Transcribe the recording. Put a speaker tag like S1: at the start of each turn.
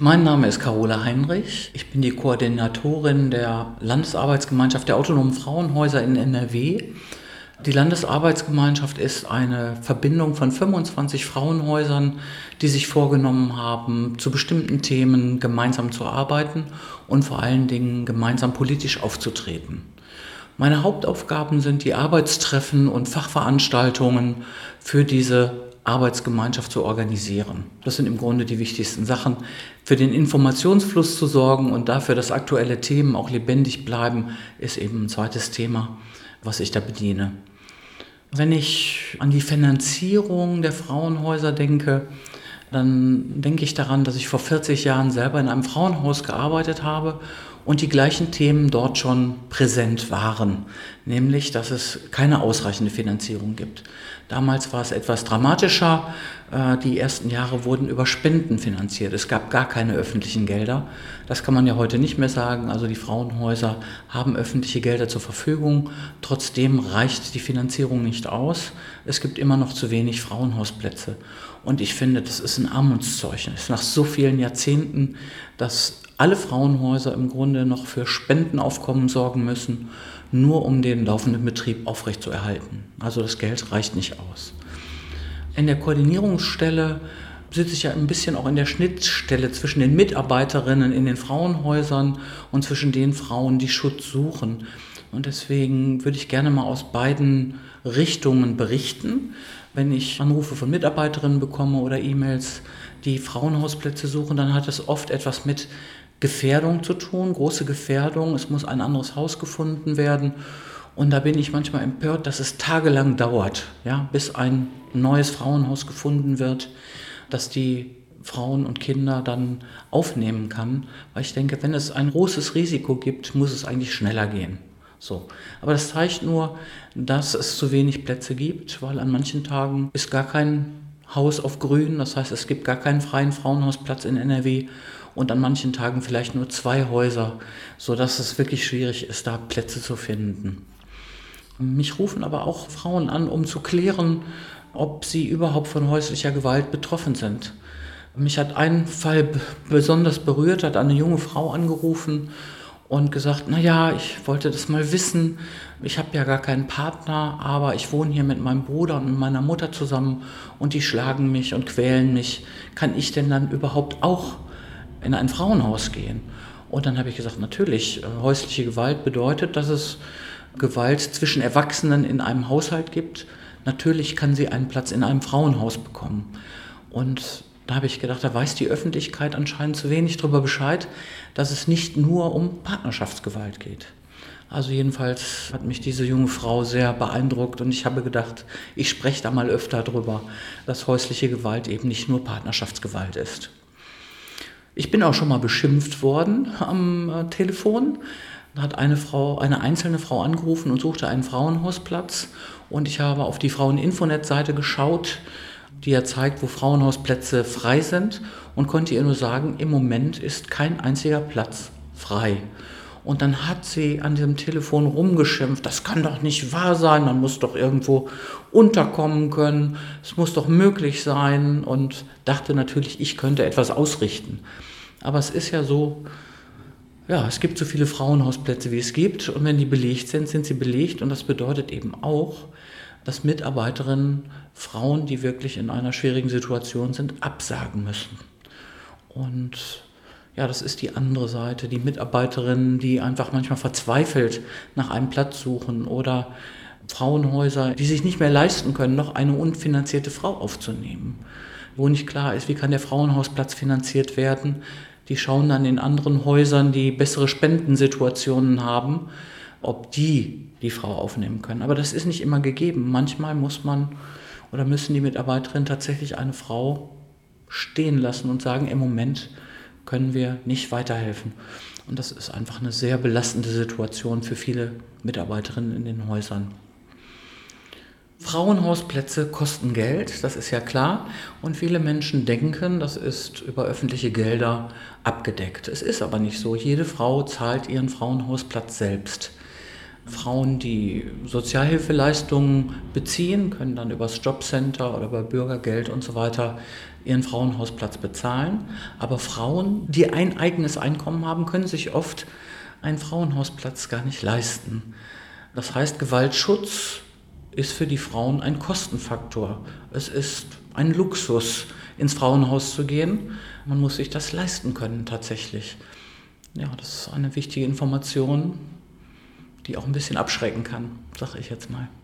S1: Mein Name ist Carola Heinrich. Ich bin die Koordinatorin der Landesarbeitsgemeinschaft der autonomen Frauenhäuser in NRW. Die Landesarbeitsgemeinschaft ist eine Verbindung von 25 Frauenhäusern, die sich vorgenommen haben, zu bestimmten Themen gemeinsam zu arbeiten und vor allen Dingen gemeinsam politisch aufzutreten. Meine Hauptaufgaben sind die Arbeitstreffen und Fachveranstaltungen für diese Arbeitsgemeinschaft zu organisieren. Das sind im Grunde die wichtigsten Sachen. Für den Informationsfluss zu sorgen und dafür, dass aktuelle Themen auch lebendig bleiben, ist eben ein zweites Thema, was ich da bediene. Wenn ich an die Finanzierung der Frauenhäuser denke, dann denke ich daran, dass ich vor 40 Jahren selber in einem Frauenhaus gearbeitet habe und die gleichen Themen dort schon präsent waren, nämlich, dass es keine ausreichende Finanzierung gibt. Damals war es etwas dramatischer. Die ersten Jahre wurden über Spenden finanziert. Es gab gar keine öffentlichen Gelder. Das kann man ja heute nicht mehr sagen. Also die Frauenhäuser haben öffentliche Gelder zur Verfügung. Trotzdem reicht die Finanzierung nicht aus. Es gibt immer noch zu wenig Frauenhausplätze. Und ich finde, das ist ein Armutszeugnis nach so vielen Jahrzehnten, dass alle Frauenhäuser im Grunde noch für Spendenaufkommen sorgen müssen, nur um den laufenden Betrieb aufrechtzuerhalten. Also das Geld reicht nicht aus. In der Koordinierungsstelle sitze ich ja ein bisschen auch in der Schnittstelle zwischen den Mitarbeiterinnen in den Frauenhäusern und zwischen den Frauen, die Schutz suchen. Und deswegen würde ich gerne mal aus beiden Richtungen berichten. Wenn ich Anrufe von Mitarbeiterinnen bekomme oder E-Mails, die Frauenhausplätze suchen, dann hat es oft etwas mit Gefährdung zu tun, große Gefährdung. Es muss ein anderes Haus gefunden werden. Und da bin ich manchmal empört, dass es tagelang dauert, ja, bis ein neues Frauenhaus gefunden wird, das die Frauen und Kinder dann aufnehmen kann. Weil ich denke, wenn es ein großes Risiko gibt, muss es eigentlich schneller gehen. So. Aber das zeigt nur, dass es zu wenig Plätze gibt, weil an manchen Tagen ist gar kein Haus auf Grün. Das heißt, es gibt gar keinen freien Frauenhausplatz in NRW. Und an manchen Tagen vielleicht nur 2 Häuser, sodass es wirklich schwierig ist, da Plätze zu finden. Mich rufen aber auch Frauen an, um zu klären, ob sie überhaupt von häuslicher Gewalt betroffen sind. Mich hat ein Fall besonders berührt, hat eine junge Frau angerufen und gesagt, naja, ich wollte das mal wissen, ich habe ja gar keinen Partner, aber ich wohne hier mit meinem Bruder und meiner Mutter zusammen und die schlagen mich und quälen mich. Kann ich denn dann überhaupt auch in ein Frauenhaus gehen? Und dann habe ich gesagt, natürlich, häusliche Gewalt bedeutet, dass es Gewalt zwischen Erwachsenen in einem Haushalt gibt. Natürlich kann sie einen Platz in einem Frauenhaus bekommen. Und da habe ich gedacht, da weiß die Öffentlichkeit anscheinend zu wenig darüber Bescheid, dass es nicht nur um Partnerschaftsgewalt geht. Also jedenfalls hat mich diese junge Frau sehr beeindruckt und ich habe gedacht, ich spreche da mal öfter drüber, dass häusliche Gewalt eben nicht nur Partnerschaftsgewalt ist. Ich bin auch schon mal beschimpft worden am Telefon. Da hat eine einzelne Frau angerufen und suchte einen Frauenhausplatz. Und ich habe auf die Fraueninfonet-Seite geschaut, die ja zeigt, wo Frauenhausplätze frei sind, und konnte ihr nur sagen, im Moment ist kein einziger Platz frei. Und dann hat sie an diesem Telefon rumgeschimpft, das kann doch nicht wahr sein, man muss doch irgendwo unterkommen können, es muss doch möglich sein, und dachte natürlich, ich könnte etwas ausrichten. Aber es ist ja so, ja, es gibt so viele Frauenhausplätze, wie es gibt, und wenn die belegt sind, sind sie belegt, und das bedeutet eben auch, dass Mitarbeiterinnen, Frauen, die wirklich in einer schwierigen Situation sind, absagen müssen. Und ja, das ist die andere Seite, die Mitarbeiterinnen, die einfach manchmal verzweifelt nach einem Platz suchen, oder Frauenhäuser, die sich nicht mehr leisten können, noch eine unfinanzierte Frau aufzunehmen, wo nicht klar ist, wie kann der Frauenhausplatz finanziert werden. Die schauen dann in anderen Häusern, die bessere Spendensituationen haben, ob die Frau aufnehmen können. Aber das ist nicht immer gegeben. Manchmal muss man oder müssen die Mitarbeiterinnen tatsächlich eine Frau stehen lassen und sagen, im Moment können wir nicht weiterhelfen. Und das ist einfach eine sehr belastende Situation für viele Mitarbeiterinnen in den Häusern. Frauenhausplätze kosten Geld, das ist ja klar. Und viele Menschen denken, das ist über öffentliche Gelder abgedeckt. Es ist aber nicht so. Jede Frau zahlt ihren Frauenhausplatz selbst. Frauen, die Sozialhilfeleistungen beziehen, können dann über das Jobcenter oder über Bürgergeld und so weiter ihren Frauenhausplatz bezahlen. Aber Frauen, die ein eigenes Einkommen haben, können sich oft einen Frauenhausplatz gar nicht leisten. Das heißt, Gewaltschutz ist für die Frauen ein Kostenfaktor. Es ist ein Luxus, ins Frauenhaus zu gehen. Man muss sich das leisten können tatsächlich. Ja, das ist eine wichtige Information, die auch ein bisschen abschrecken kann, sage ich jetzt mal.